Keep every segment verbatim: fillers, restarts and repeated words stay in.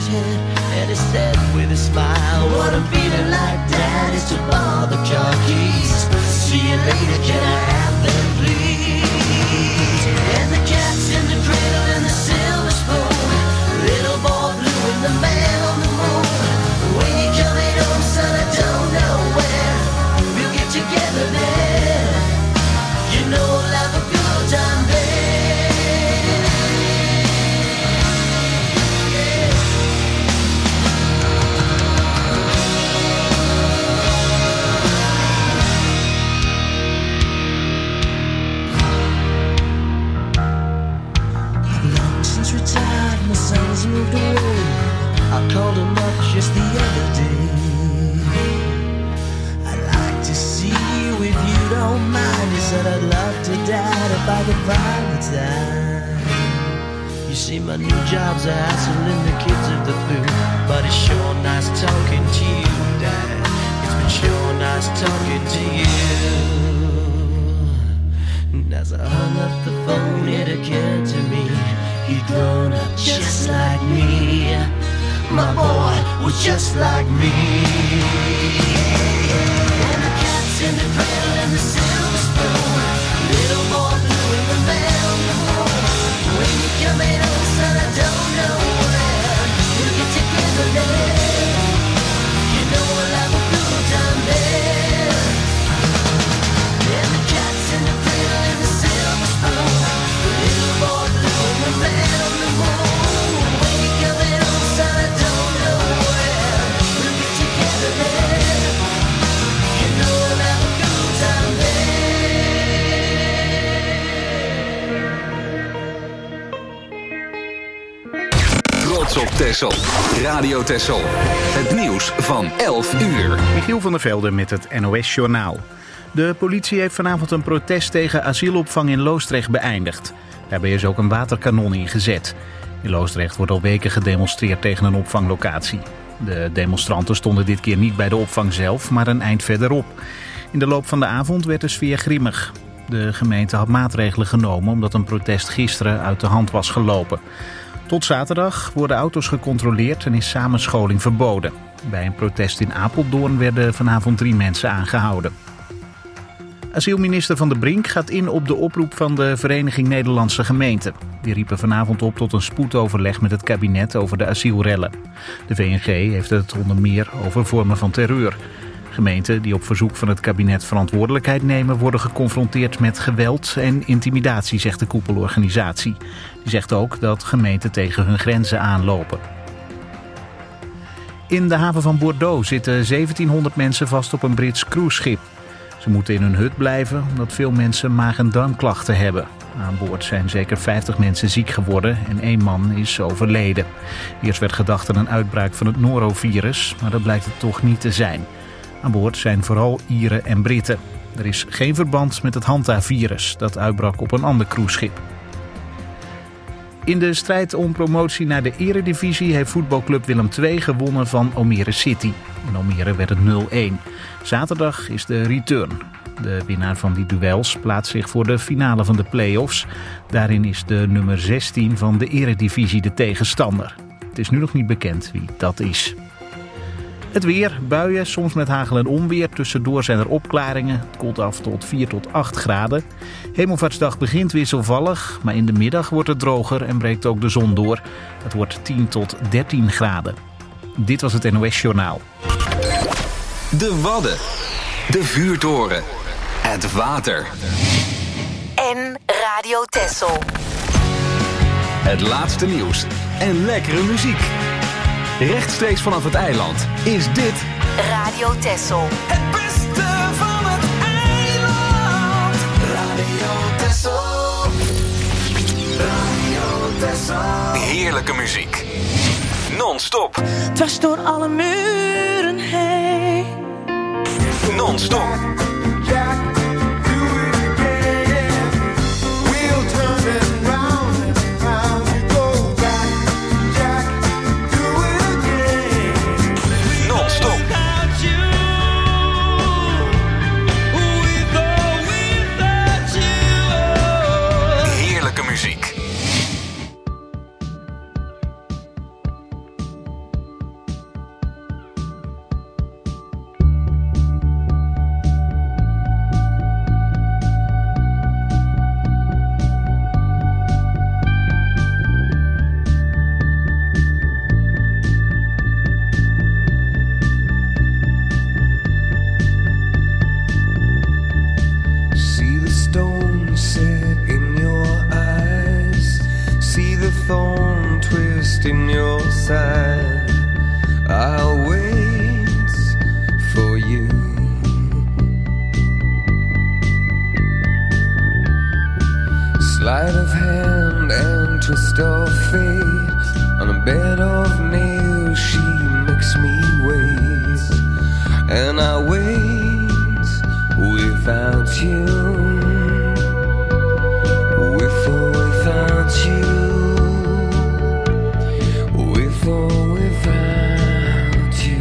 head and he said with a smile, what I'm feeling like, Dad, is to borrow the car keys. See you later, can I have them, please? And the cat's in the cradle and the silver spoon, little boy blue and the man on the moon. When you coming home, son, I don't know where. We'll get together there. You know we'll have a good time there. Yeah. Long since retired, my son's moved away. I called him up just the other day. I'd like to see you if you don't mind. He said I'd love to, Dad, if I could find the time. You see, my new job's a hassling the kids of the blue, but it's sure nice talking to you, Dad. It's been sure nice talking to you. And as I hung up the phone, it occurred to me he'd grown up just like me. My boy was just like me. And the cat's in the cradle and the silver spoon, little boy blue and the man on the moon. When you coming home, son, I don't know where. We'll get together there. You know we'll have a good time there. And the cat's in the cradle and the silver spoon, little boy blue and the man on the moon. When you coming home, son, I don't know where. We'll get together there. You know we'll have a good time there. Trots op Texel. Radio Texel. Het nieuws van elf uur. Michiel van der Velde met het N O S-journaal. De politie heeft vanavond een protest tegen asielopvang in Loosdrecht beëindigd. Daarbij is ook een waterkanon ingezet. In Loosdrecht wordt al weken gedemonstreerd tegen een opvanglocatie. De demonstranten stonden dit keer niet bij de opvang zelf, maar een eind verderop. In de loop van de avond werd de sfeer grimmig. De gemeente had maatregelen genomen omdat een protest gisteren uit de hand was gelopen. Tot zaterdag worden auto's gecontroleerd en is samenscholing verboden. Bij een protest in Apeldoorn werden vanavond drie mensen aangehouden. Asielminister Van der Brink gaat in op de oproep van de Vereniging Nederlandse Gemeenten. Die riepen vanavond op tot een spoedoverleg met het kabinet over de asielrellen. De V N G heeft het onder meer over vormen van terreur. Gemeenten die op verzoek van het kabinet verantwoordelijkheid nemen worden geconfronteerd met geweld en intimidatie, zegt de koepelorganisatie. Die zegt ook dat gemeenten tegen hun grenzen aanlopen. In de haven van Bordeaux zitten zeventienhonderd mensen vast op een Brits cruiseschip. Ze moeten in hun hut blijven omdat veel mensen maag- en darmklachten hebben. Aan boord zijn zeker vijftig mensen ziek geworden en één man is overleden. Eerst werd gedacht aan een uitbraak van het norovirus, maar dat blijkt het toch niet te zijn. Aan boord zijn vooral Ieren en Britten. Er is geen verband met het Hanta-virus dat uitbrak op een ander cruiseschip. In de strijd om promotie naar de eredivisie heeft voetbalclub Willem twee gewonnen van Almere City. In Almere werd het nul-een. Zaterdag is de return. De winnaar van die duels plaatst zich voor de finale van de play-offs. Daarin is de nummer zestien van de eredivisie de tegenstander. Het is nu nog niet bekend wie dat is. Het weer, buien, soms met hagel en onweer. Tussendoor zijn er opklaringen. Het koelt af tot vier tot acht graden. Hemelvaartsdag begint wisselvallig, maar in de middag wordt het droger en breekt ook de zon door. Het wordt tien tot dertien graden. Dit was het N O S-journaal. De Wadden. De vuurtoren. Het water. En Radio Texel. Het laatste nieuws en lekkere muziek. Rechtstreeks vanaf het eiland is dit Radio Texel. Het beste van het eiland. Radio Texel. Radio Texel. heerlijke muziek. Non-stop. Dwars door alle muren heen. Non-stop. just in your side. I'll wait for you. Sleight of hand and twist of fate. On a bed of nails she makes me wait. And I wait without you. With or without you. With or without you.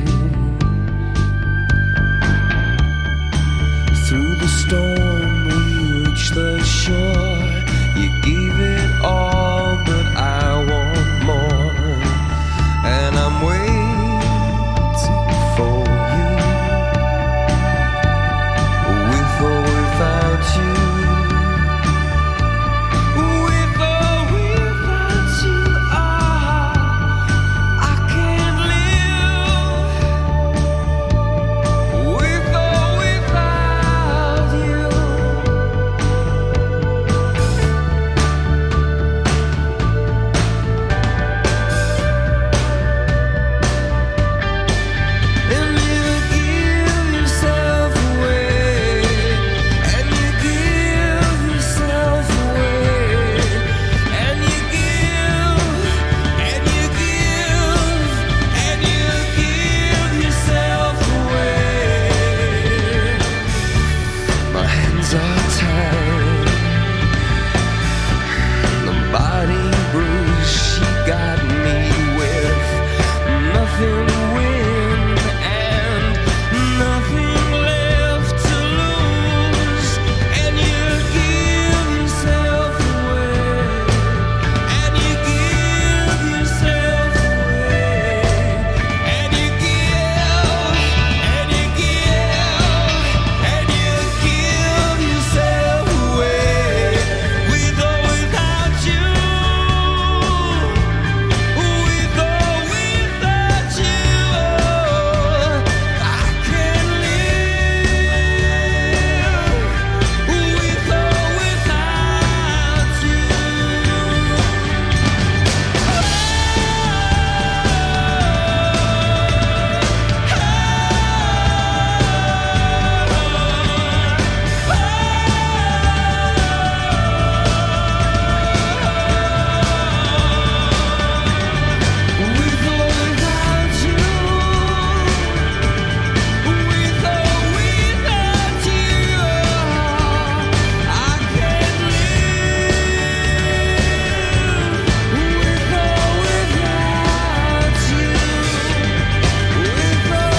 Through the storm we reach the shore. You gave it all, but I want more. And I'm waiting for you. With or without you. With or without you, ah, I can't live. With or without you. And you give yourself away, and you give yourself away, and you give, and you give, and you give yourself away. My hands are tied, the body bruised, she got me with nothing to win and nothing left to lose. And you give yourself away, and you give yourself away, and you give, and you give, and you give yourself away. With or without you. With or without you, I can't live. With or without you. With or without you. With or without you, I can't live. With or without you. With or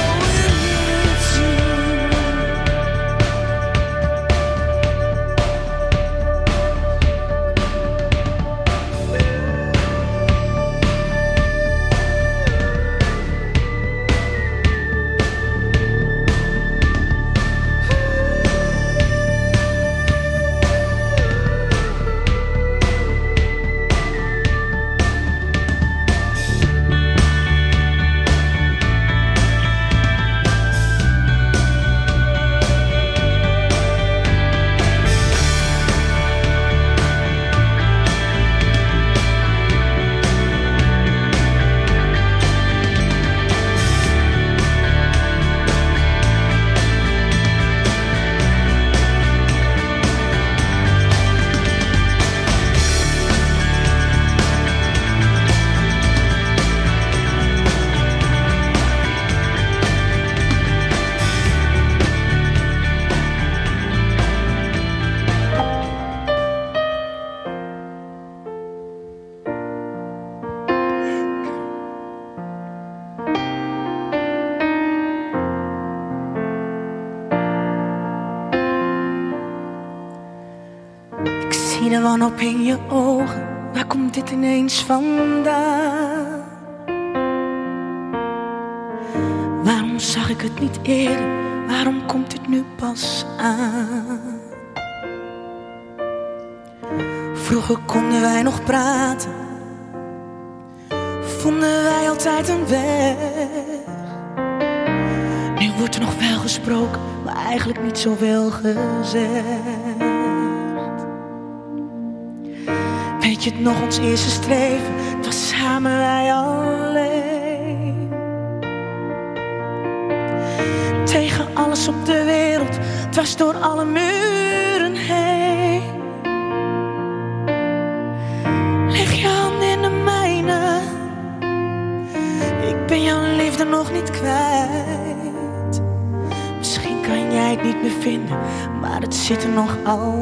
Ik zie de wanhoop in je ogen. Waar komt dit ineens vandaan? Waarom zag ik het niet eerder? Waarom komt dit nu pas aan? Vroeger konden wij nog praten. Vonden wij altijd een weg. Nu wordt er nog wel gesproken, maar eigenlijk niet zoveel gezegd. Weet je het nog, ons eerste streven? Het was samen wij alleen. Tegen alles op de wereld, dwars door alle muren heen. Leg je handen in de mijne. Ik ben jouw liefde nog niet kwijt. Misschien kan jij het niet meer vinden, maar het zit er nog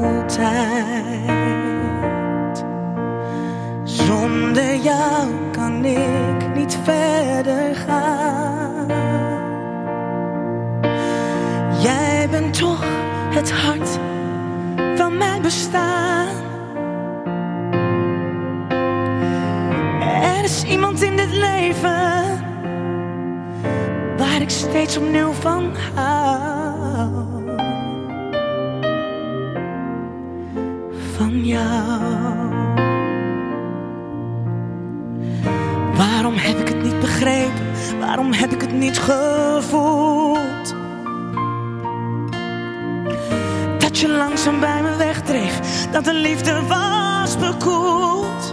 altijd. Zonder jou kan ik niet verder gaan. Jij bent toch het hart van mijn bestaan. Er is iemand in dit leven waar ik steeds opnieuw van hou. Van jou. Waarom heb ik het niet begrepen? Waarom heb ik het niet gevoeld? Dat je langzaam bij me wegdreef, dat de liefde was bekoeld.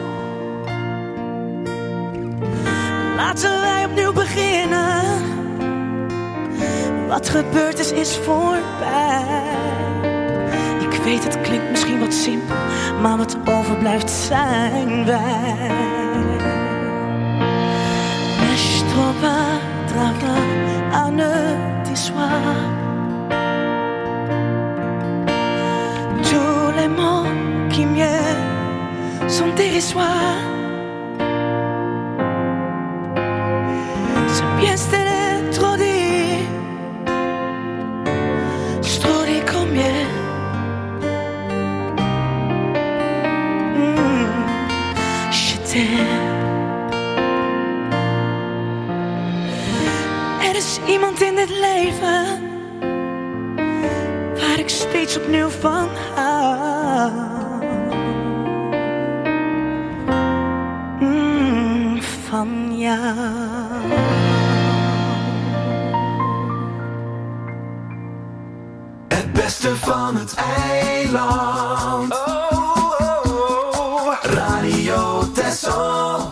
Laten wij opnieuw beginnen. Wat gebeurd is, is voorbij. Ik weet, het klinkt misschien wat simpel, maar wat overblijft zijn wij. Mais je trouve à travers un autre soir. Tous les mots qui mieux sont dérisoires. C'est bien c'était trop dit. Je trop dit combien. Mm, je t'aime. Er is iemand in dit leven waar ik steeds opnieuw van hou. Mm, van jou. Het beste van het eiland. Oh, oh, oh. Radio Texel.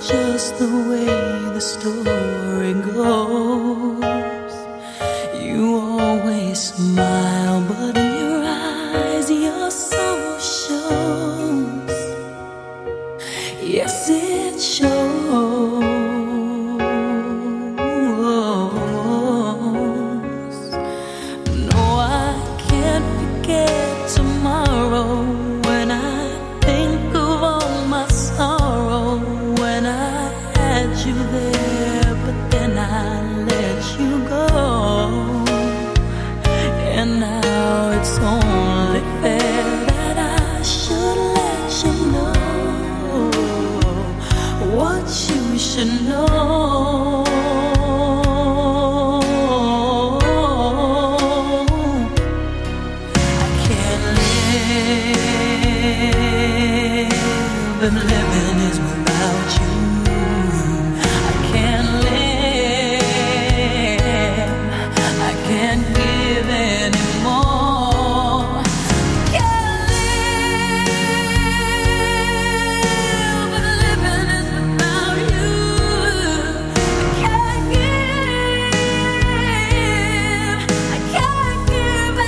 just the way the story goes. You always smile, but in your eyes your sorrow shows. Yes, it shows. No, I can't forget tomorrow when I think of all my sorrow. When I had you there, but then I let you go. And now it's only fair that I should let you know what you should know. I can't live if living is without you. I can't live, I can't give anymore. Can't live if living is without you. I can't give, I can't give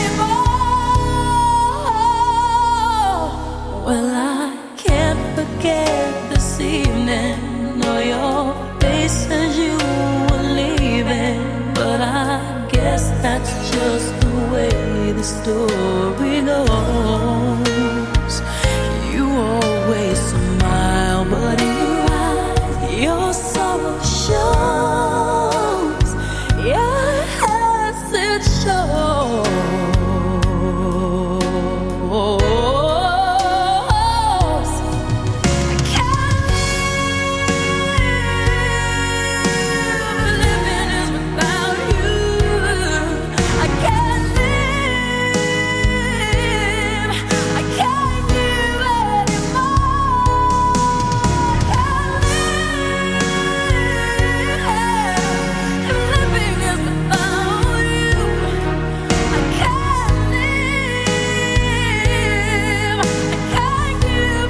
anymore. Well, I can't forget this evening or your face as you were leaving, but I guess that's just the way the story goes. You always smile, but in your eyes your sorrow shows. Yes, it shows. I can't live, living is without you. I can't live, I can't give anymore. I can't live, living is without you. I can't live, I can't give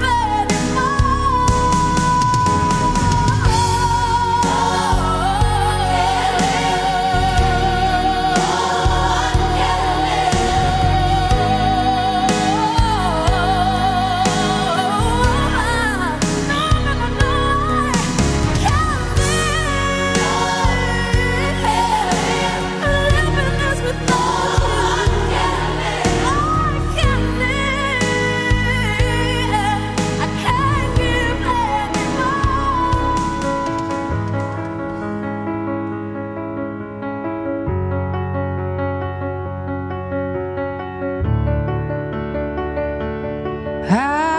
I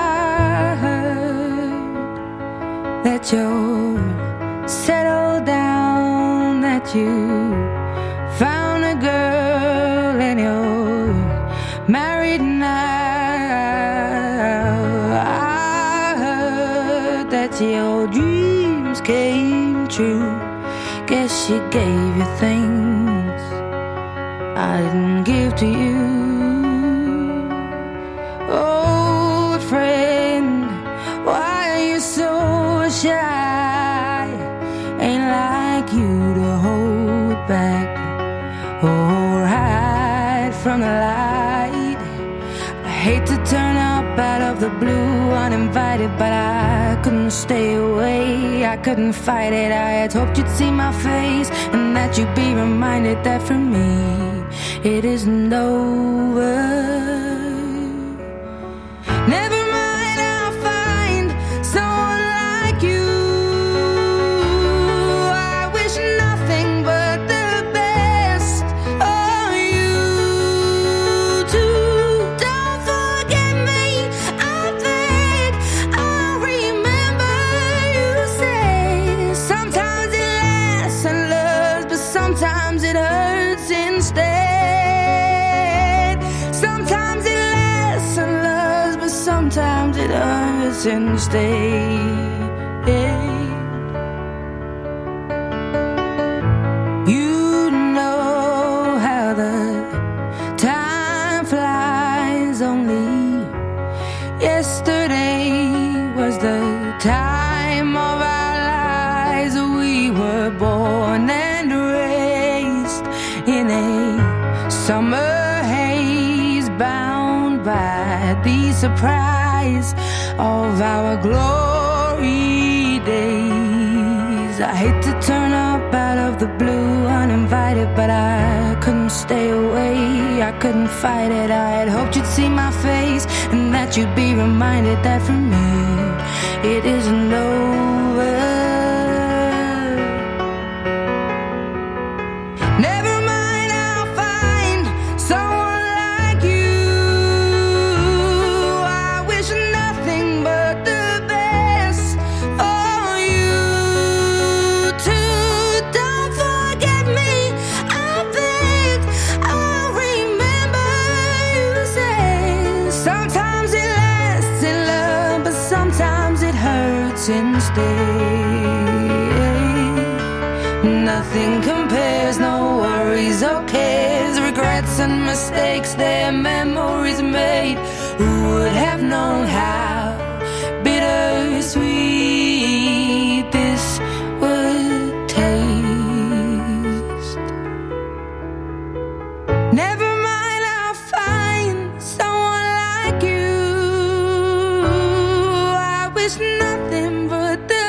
heard that you're settled down, that you found a girl and you're married now. I heard that your dreams came true. Guess she gave you things I didn't give to you. Oh, friend, why are you so shy? Ain't like you to hold back or hide from the light. I hate to turn up out of the blue uninvited, but I couldn't stay away. I couldn't fight it. I had hoped you'd see my face and that you'd be reminded that for me it isn't over. Never mind, I'll find someone like you. I wish nothing but the best of you too. Don't forget me, I think I'll remember you say sometimes it lasts and loves, but sometimes it hurts instead. Sometimes it lasts and loves, but sometimes it hurts instead. You know how the time flies. Only yesterday was the time of our surprise of our glory days. I hate to turn up out of the blue uninvited, but I couldn't stay away, I couldn't fight it. I had hoped you'd see my face and that you'd be reminded that for me it isn't over. Nothing compares, no worries or cares, regrets and mistakes, their memories made. Who would have known how bittersweet this would taste? Never mind, I'll find someone like you. I wish nothing but the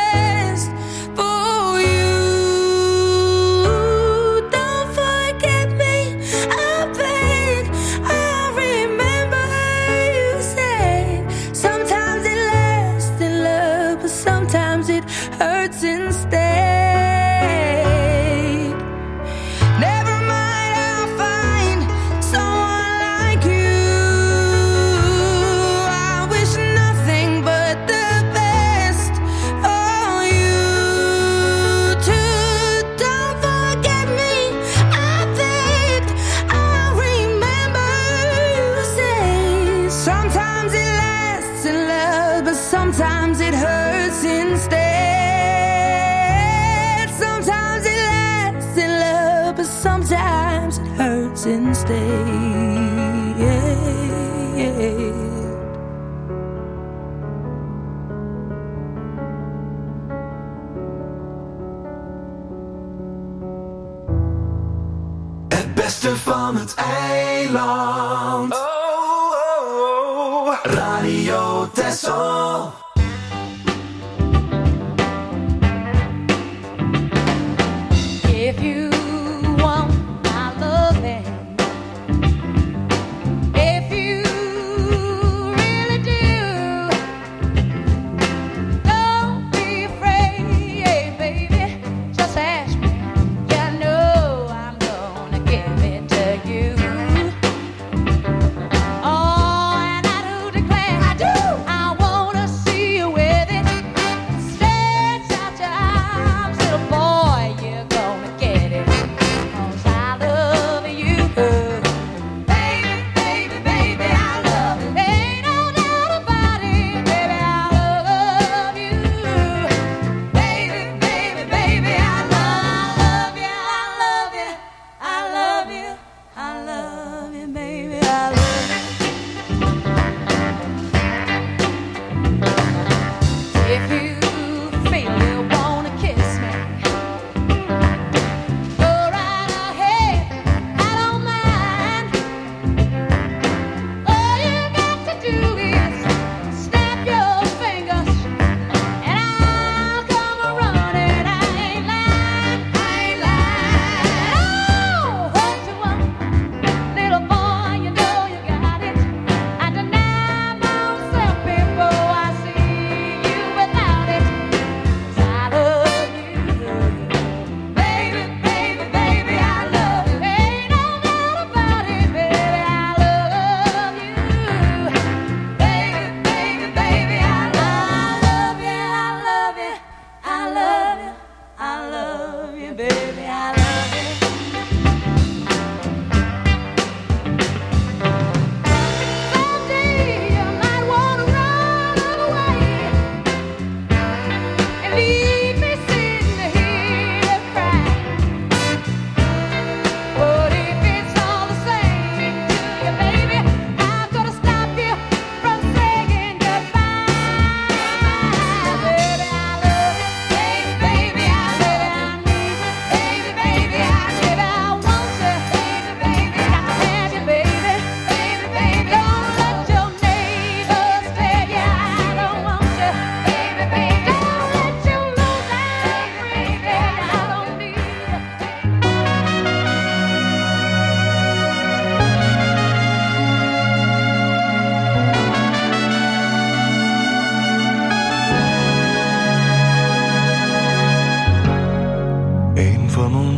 Het beste van het eiland. Oh, oh, oh. Radio Texel. If you want my loving, if you really do, don't be afraid, baby, just ask me. You know I'm gonna give it to you. Oh, and I do declare I do. I wanna see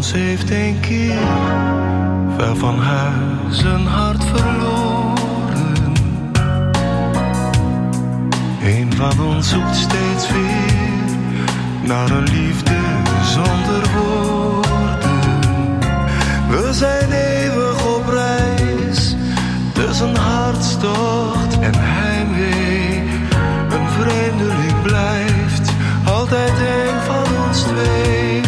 ons heeft een keer ver van huis een hart verloren. Een van ons zoekt steeds weer naar een liefde zonder woorden. We zijn eeuwig op reis tussen hartstocht en heimwee. Een vreemdeling blijft altijd een van ons twee.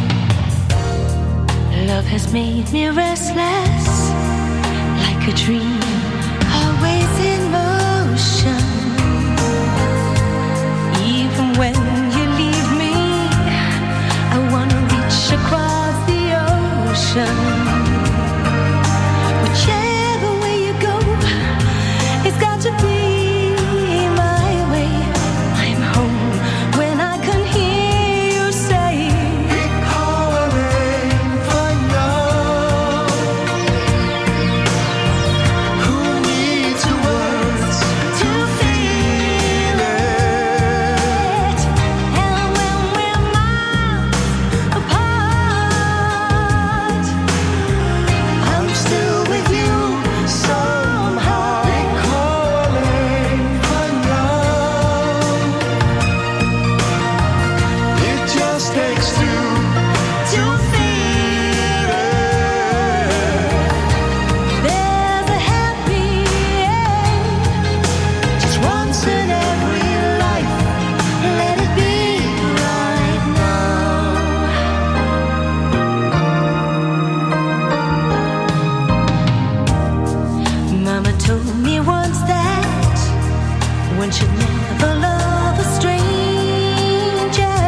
Love has made me restless, like a dream, always in motion. Even when you leave me, I wanna reach across the ocean. Whichever way you go, it's got to be my way. I'm home when I can hear you say, ik hou alleen van jou. Who needs the words to feel it. And when we're miles apart, I'm still with you somehow. Ik hou alleen van jou. It just takes two to feel it. there's a happy end, Just once in every life. let it be right now. Mama told me once that one should never love a stranger.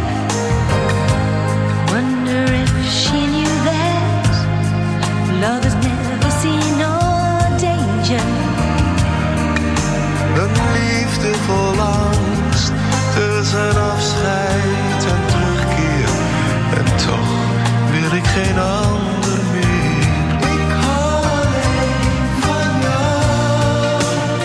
Wonder if she knew that love is never seen or danger. Een liefde vol angst tussen afscheid en terugkeer. En toch wil ik geen ander meer. Ik hou alleen van jou.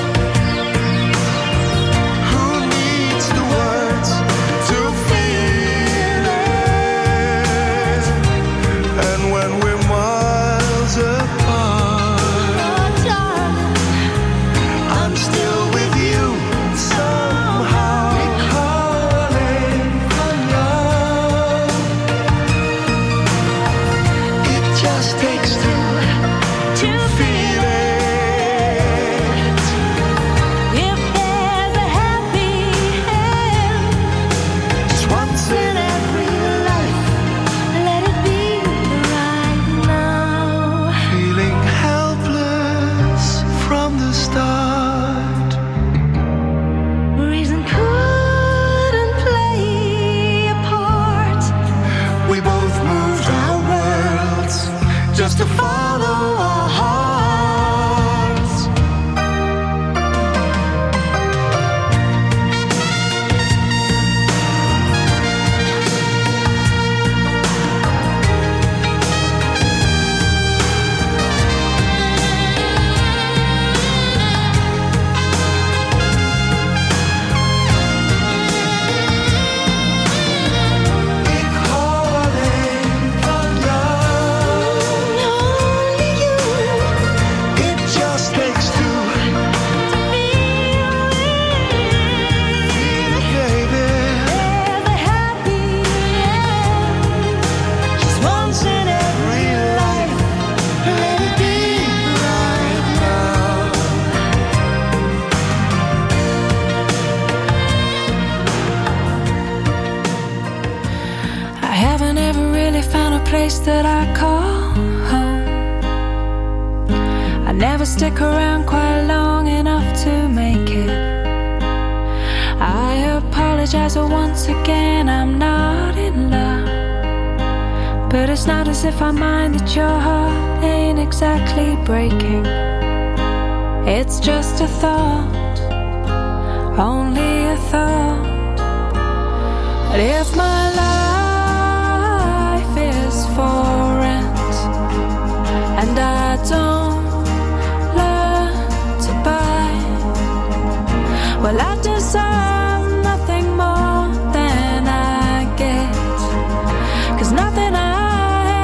Who needs the words to feel it? And when we're miles apart, Oh, darling, I'm still with you somehow. Ik hou alleen van jou. It just takes two to feel it. if there's a happy end, Just once in every life. let it be right now. Feeling helpless from the start. Reason couldn't play a part. We both moved our worlds just to follow our hearts. Ik hou alleen van jou. Only you It just takes two. Feel it, baby. there's a happy end. Just once in every life. Let it be right now. I haven't ever really found a place that I call home. I never stick around quite long enough to make it. I apologize once again, I'm not in love. But it's not as if I mind that your heart ain't exactly breaking. It's just a thought, only a thought. But if my life is for rent and I don't learn to buy, well, I deserve nothing more than I get. 'Cause nothing I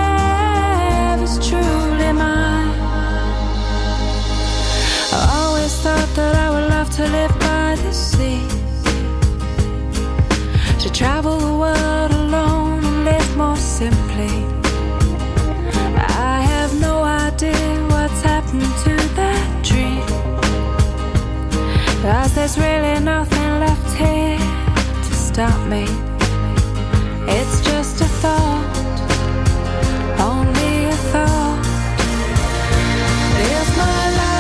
the world alone and live more simply. I have no idea what's happened to that dream, 'cause there's really nothing left here to stop me. It's just a thought, only a thought. If my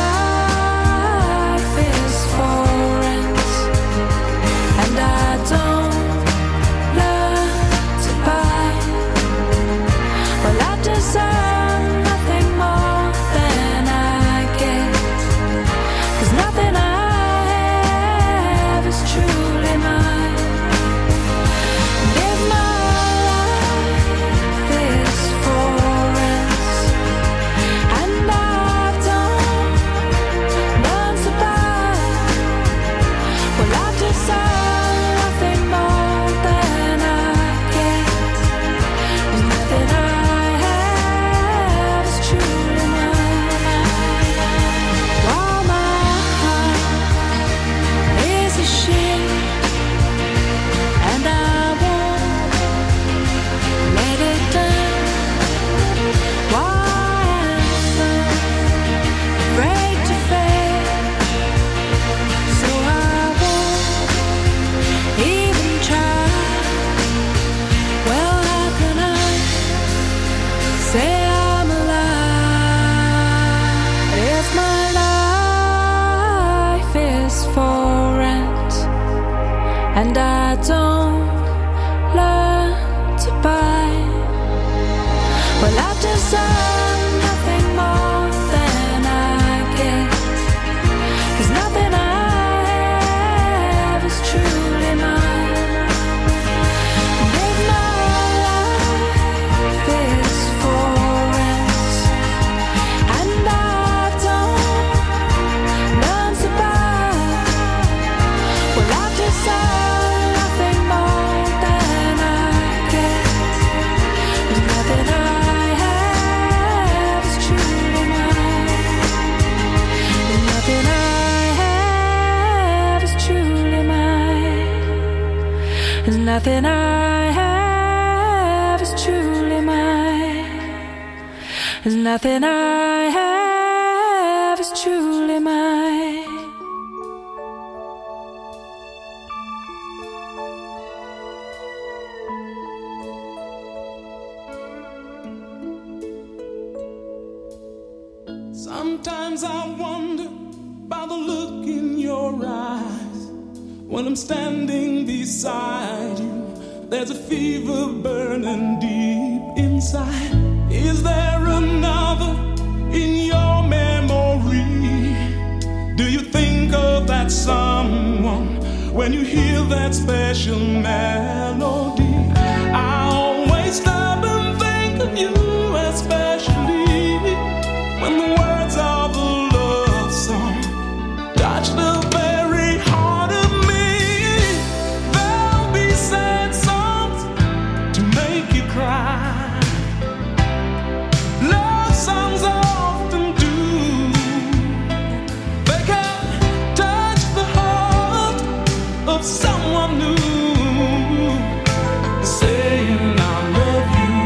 life is for rent and I don't learn to buy, well, I deserve nothing more than I get, 'cause nothing I have is truly mine. And if my life is for rent and I don't learn to buy, well, I deserve nothing more than I get, 'cause nothing I have is truly mine. While my heart is a ship and I won't let it down, why am I afraid to fail? So I won't even try. Well, how can I say I'm alive if my life is for rent and I don't learn to buy? Well, I deserve nothing more than I get, 'cause nothing I have is truly mine. And if my life is for rent and I don't learn to buy, well, I deserve nothing more than I get, 'cause nothing I have is truly mine. And nothing I have is truly mine. And nothing I have is truly mine. And nothing I have is truly mine. Sometimes I wonder by the look in your eyes. When I'm standing beside you, there's a fever burning deep inside. Is there another in your memory? Do you think of that someone when you hear that special melody? I always stop and think of you, especially when the words of a love song touch the very heart of me. There'll be sad songs to make you cry. Love songs often do. They can touch the heart of someone new, saying I love you.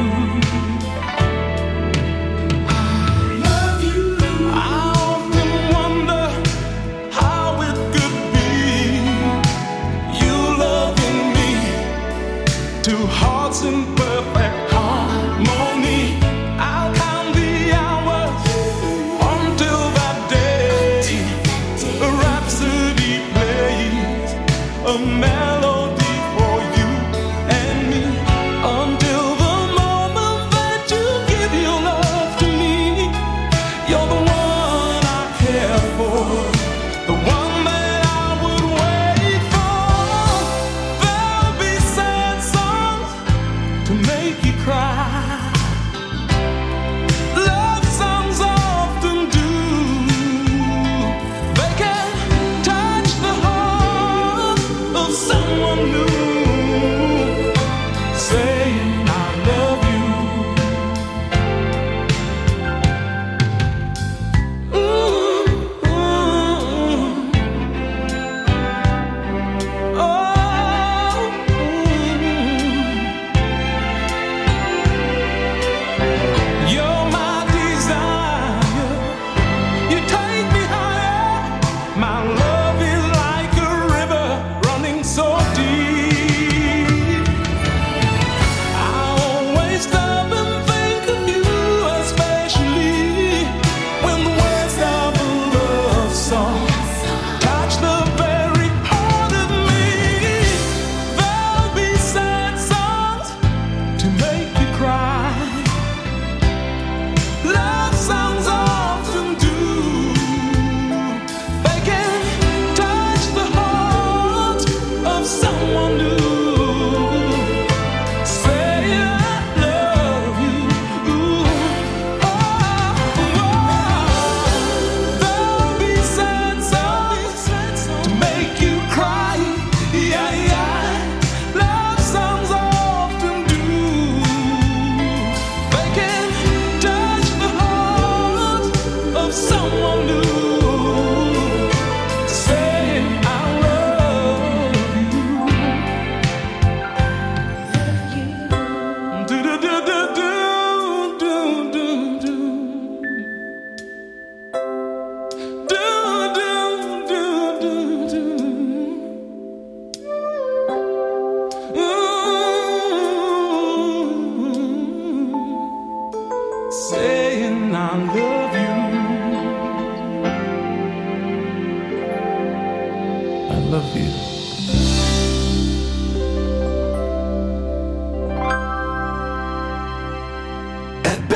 Love you. I often wonder how it could be, you loving me, two hearts in perfect harmony. I'll count the hours until that day a rhapsody plays, a melody for you and me, until the moment that you give your love to me. You're the one I care for, the one that I would wait for. There'll be sad songs to make you cry. Love songs often do. They can touch the heart of someone new, saying I love you. Ooh, ooh. Oh, ooh.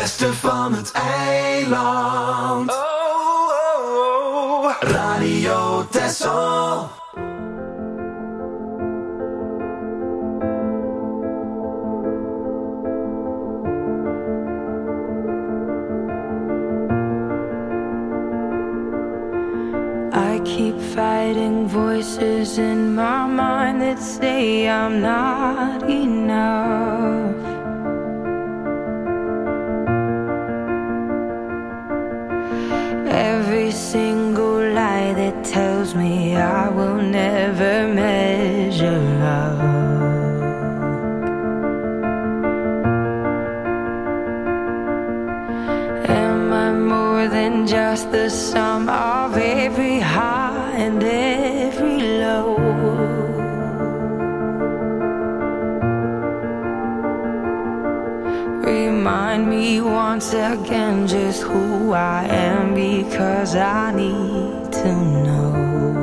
beste van het eiland. Oh, oh, oh. Radio Texel. I keep fighting voices in my mind that say I'm not enough. Every single lie that tells me I will never measure up. Am I more than just the sum of every high and every low? Remind me once again just who I am, because I need to know.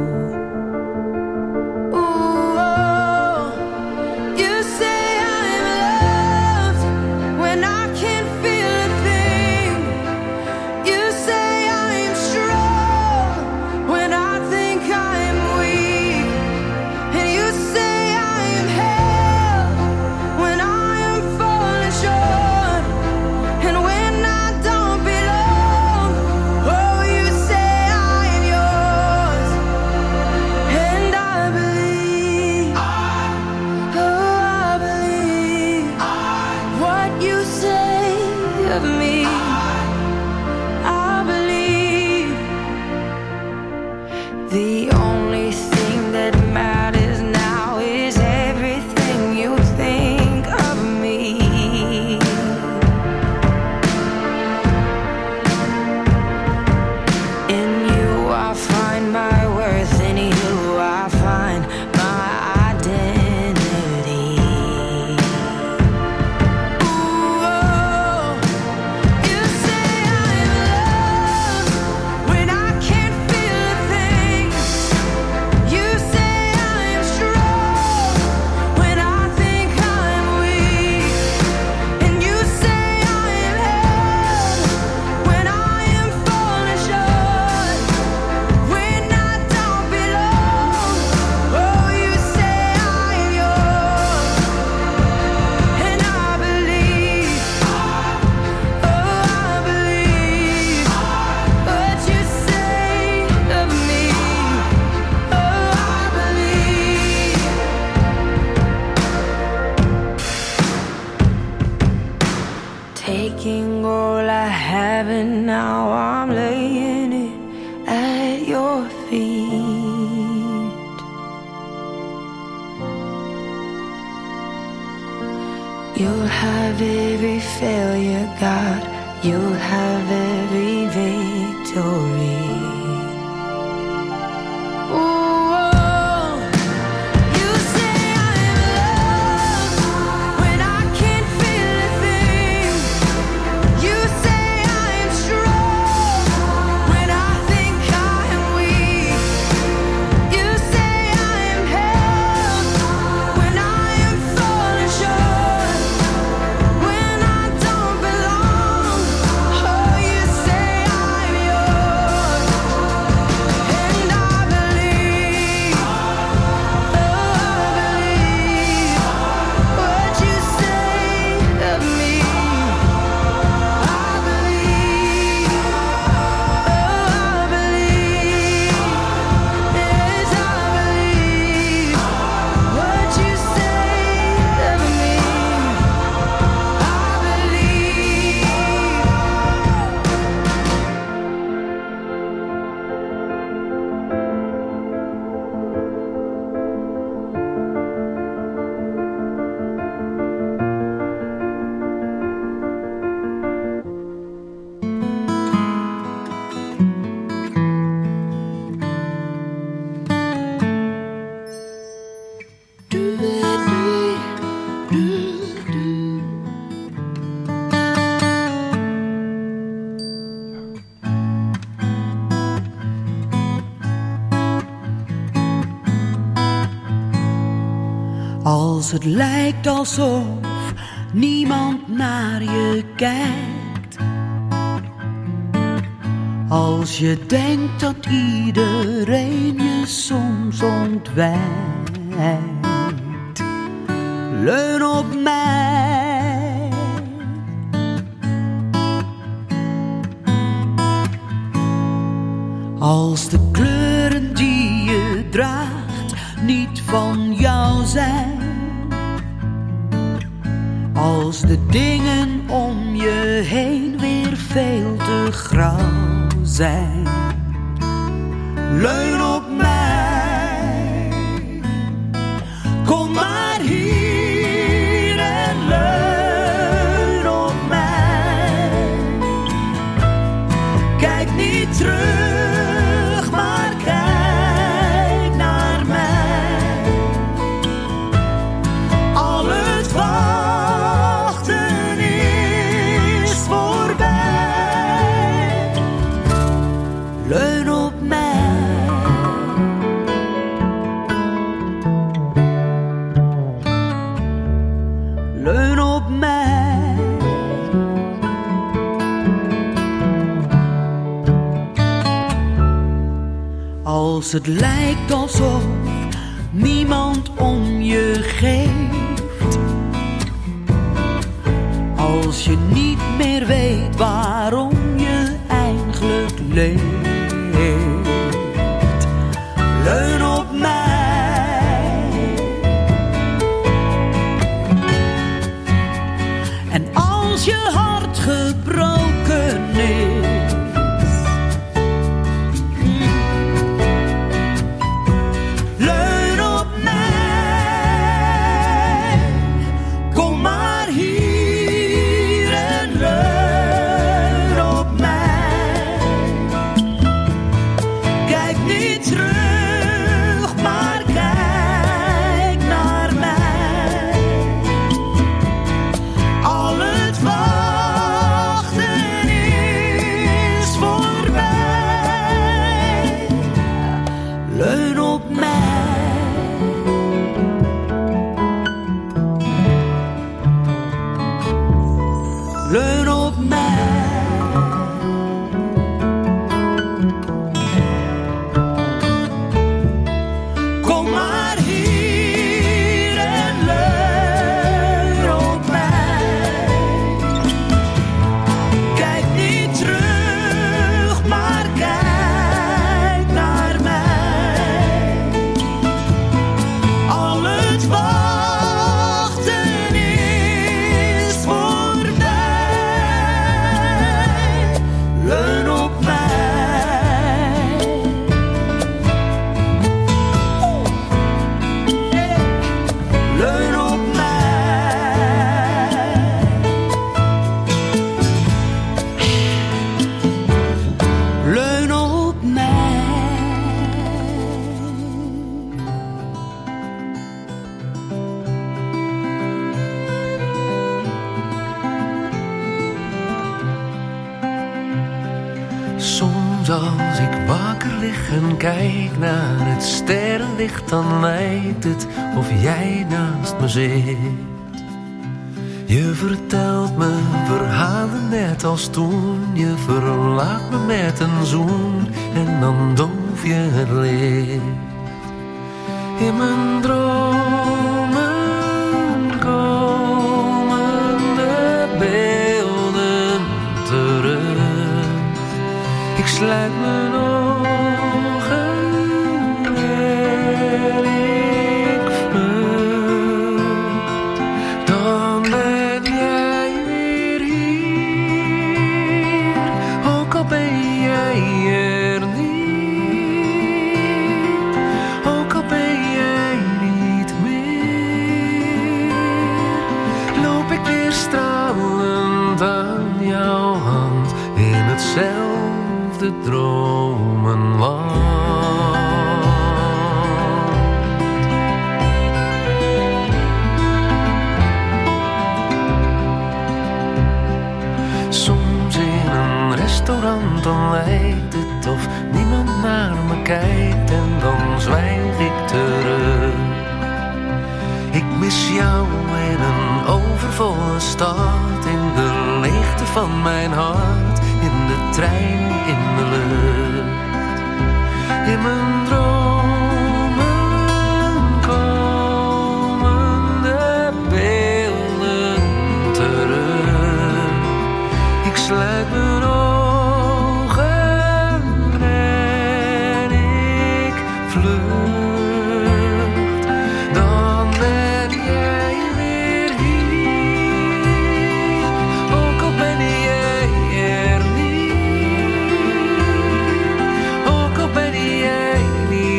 Ooh, oh, you say I'm loved when I can't feel a thing. You say I'm strong when I think I'm weak. And you say I am held when I am falling short. And when I don't belong, oh, you say I am yours. And I believe, oh, I believe what you say of me. I believe the only thing that matters now is everything you think of me. In you I find my worth, in you I find my identity. Ooh, oh, you say I'm loved when I can't feel a thing. You say I'm strong when I think I'm weak. And you say I am held when I am falling short. When I don't belong, oh, you say I am yours. And I believe, oh, I believe what you say of me. Oh, I believe. Taking all I have and now I'm laying it at your feet. You'll have every failure, God. You'll have every victory. Ooh, oh, you say I'm loved when I can't feel a thing. You say I'm strong when I think I'm weak. You say I'm held when I am falling short. When I don't belong, oh, you say I'm yours. And I believe, oh, I believe what you say of me. I believe, oh, I believe, yes, I believe what you say of me. I believe. Als het lijkt alsof niemand naar je kijkt, Als je denkt dat iedereen je soms ontwijkt, leun op mij. Als de kleuren die je draagt niet van jou zijn, als de dingen om je heen weer veel te grauw zijn, leun op mij. Kom maar hier en leun op mij. Kijk niet terug, maar kijk naar mij. Al het wachten is voorbij. Leun op mij. Leun op mij. Als het lijkt alsof niemand om je geeft, als je niet meer weet waarom je eigenlijk leeft, leun op mij. En als je hart gebroken is, leun op mij. Kom maar hier en leun op mij. Kijk niet terug, maar kijk naar mij. Al het wachten is voorbij. Leun op mij. Leun op mij. Kom maar hier en leun op mij. Kijk niet terug, maar kijk naar mij. Al het wachten is voorbij. Leun op mij. Leun op mij. Leun op mij. Soms als ik wakker lig en kijk naar het sterrenlicht, dan lijkt het of jij naast me zit. Je vertelt me verhalen net als toen. Je verlaat me met een zoen en dan doof je het licht. In mijn dromen komen de beelden terug. Ik sluit mijn ogen en ik vlucht. Dan ben jij weer hier, ook al ben jij er niet, ook al ben jij niet meer. Loop ik weer stralend aan jouw hand in hetzelfde dromenland. Soms in een restaurant, dan lijkt het of niemand naar me kijkt en dan zwijg ik terug. Ik mis jou in een overvolle stad, in de leegte van mijn hart, in de trein in de lucht. In mijn dromen komen de beelden terug. Ik sluit mijn ogen en ik vlucht. Dan ben jij weer hier, ook al ben jij er niet. Ook al ben jij niet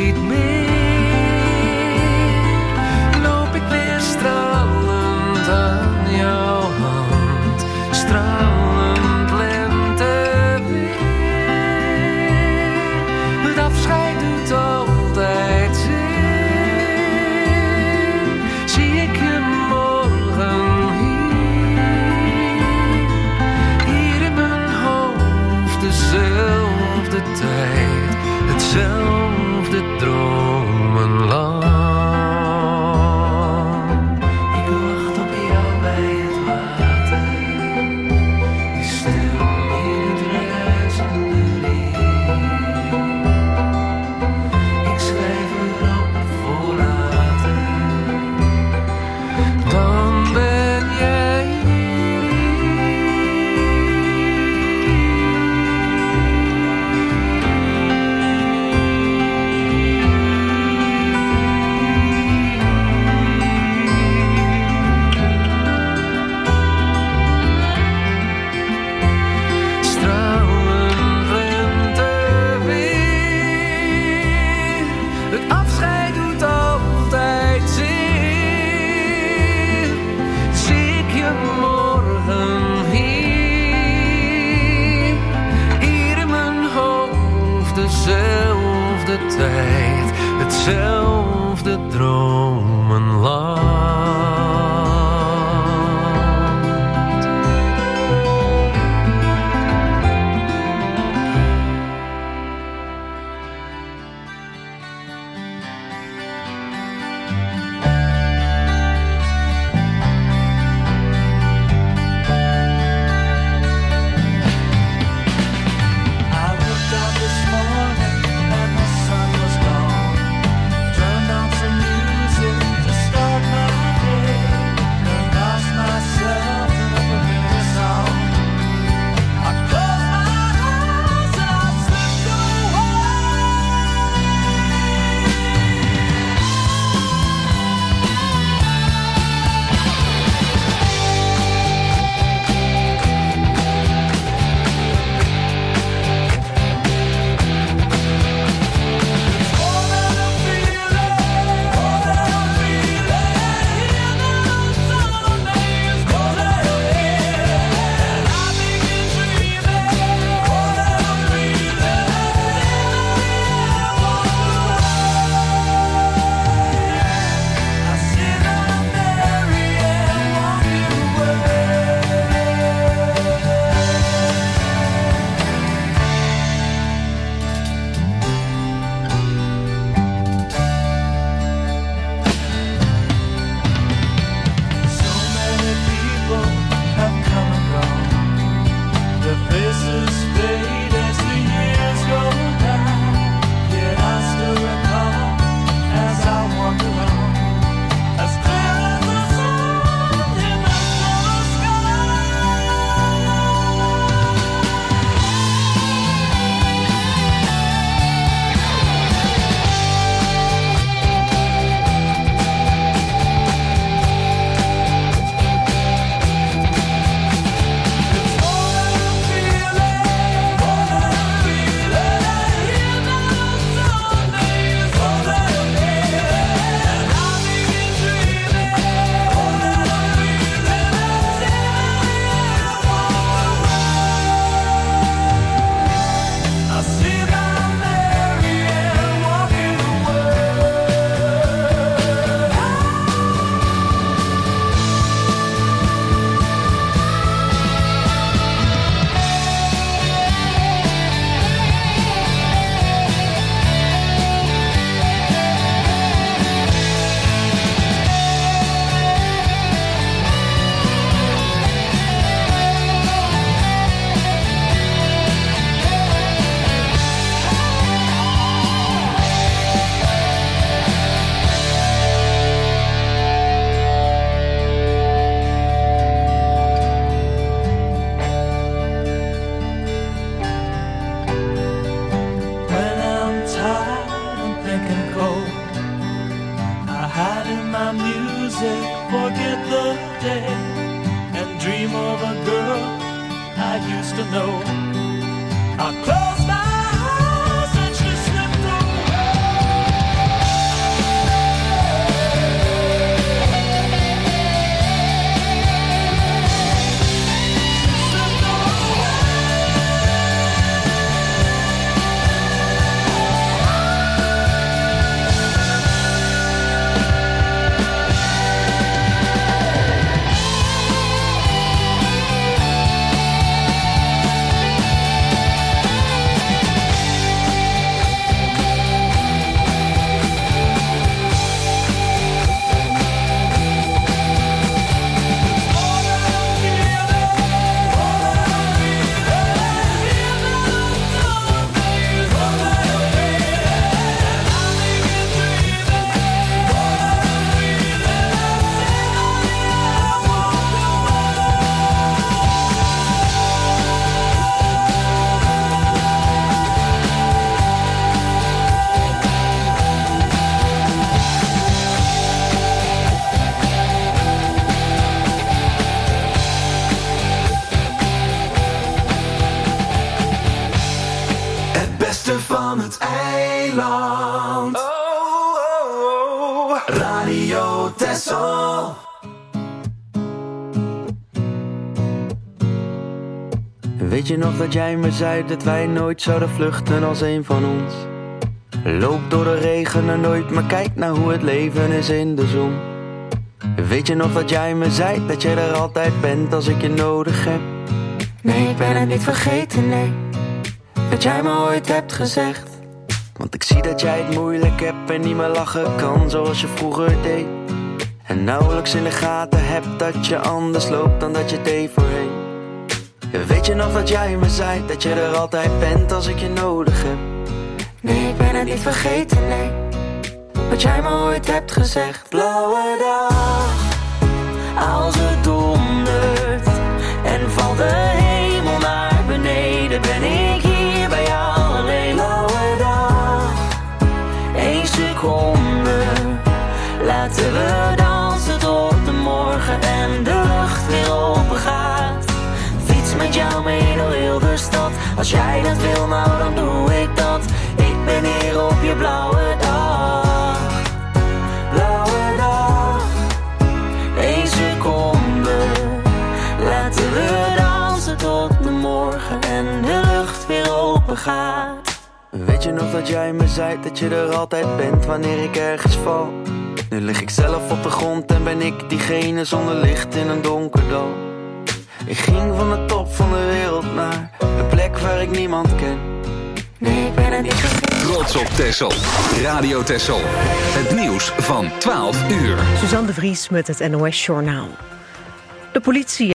used to know. I closed my eyes and she slipped Van het eiland. Oh, oh, oh. Radio Texel. Weet je nog dat jij me zei dat wij nooit zouden vluchten als een van ons? Loop door de regen en nooit, maar kijk naar hoe het leven is in de zon. Weet je nog dat jij me zei dat jij er altijd bent als ik je nodig heb? Nee, ik ben het niet vergeten, nee. Wat jij me ooit hebt gezegd. Want ik zie dat jij het moeilijk hebt en niet meer lachen kan zoals je vroeger deed. En nauwelijks in de gaten hebt dat je anders loopt dan dat je deed voorheen. Weet je nog dat jij me zei dat je er altijd bent als ik je nodig heb? Nee, ik ben het niet vergeten, nee. Wat jij me ooit hebt gezegd. Blauwe dag, als het dondert en valt de hemel naar beneden, ben ik hier bij jou alleen. Blauwe dag, één seconde, laten we dansen tot de morgen en de lucht weer open gaat. Fiets met jou mee door heel de stad, als jij dat wil, nou dan doe ik dat. Ik ben hier op je blauwe dag. Blauwe dag, één seconde, laten we dansen tot de morgen en de lucht weer open gaat. Weet je nog dat jij me zei dat je er altijd bent wanneer ik ergens val? Nu lig ik zelf op de grond en ben ik diegene zonder licht in een donker dal. Ik ging van de top van de wereld naar een plek waar ik niemand ken. Nee, ik ben het niet vergeten. Trots op Texel. Radio Texel. Het nieuws van twaalf uur. Suzanne de Vries met het N O S Journaal. De politie